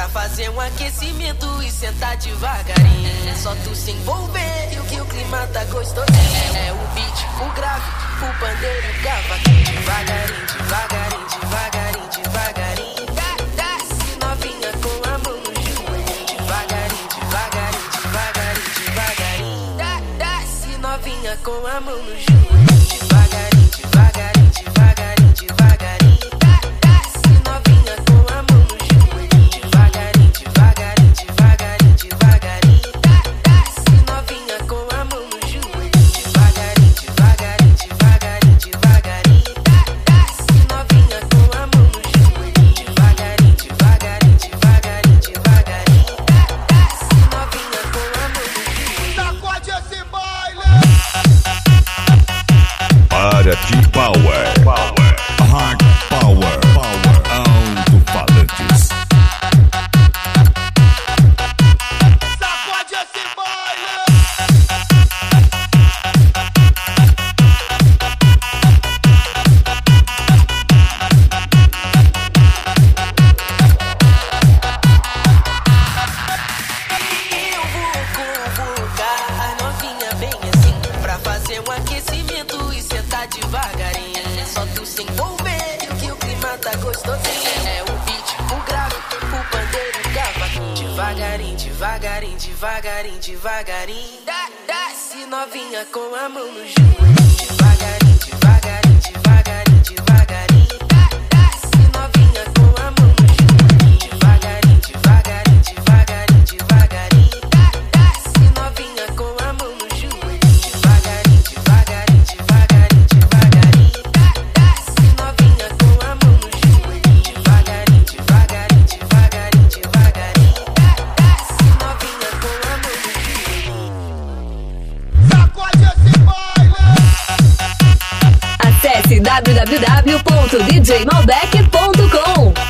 fazer um aquecimento e sentar devagarinho. É só tu se envolver e que o clima tá gostosinho. É o beat, o grave, o pandeiro e o cavaquinho. Devagarinho, devagarinho, devagarinho, devagarinho. Desce novinha com a mão no joelho. Devagarinho, devagarinho, devagarinho, devagarinho. Desce novinha com a mão no joelho. Devagarinho, devagarinho, devagarinho, devagarinho. Desce novinha com a mão no joelho. Devagarinho, devagarinho, devagarinho, devagarinho. Desce novinha com a mão no joelho. Devagarinho, devagarinho, devagarinho, devagarinho. Desce novinha com a mão no joelho. Devagarinho, devagarinho, devagarinho, devagarinho. Desce novinha com a mão no joelho. Sacode esse baile! Paraty Power, Hard Power, Alto-Falantes. Sacode esse baile! Eu vou convocar a novinha bem assim, pra fazer um aquecimento e sentar devagarinho. É só tu se envolver que o clima tá gostosinho. É o beat, o grave, o pandeiro e o cavaquinho. Devagarinho, devagarinho, devagarinho, devagarinho. Desce novinha com a mão no joelho. Devagarinho, devagarinho, devagarinho, devagarinho. Desce novinha com a mão no joelho. Devagarinho, devagarinho, devagarinho, devagarinho. Desce novinha com a mão no joelho. Devagarinho, devagarinho, devagarinho, devagarinho. Desce novinha com a mão no joelho. Devagarinho, devagarinho, devagarinho, devagarinho. Desce novinha com a mão no joelho. Sacode esse baile! Acesse www.djmalbec.com.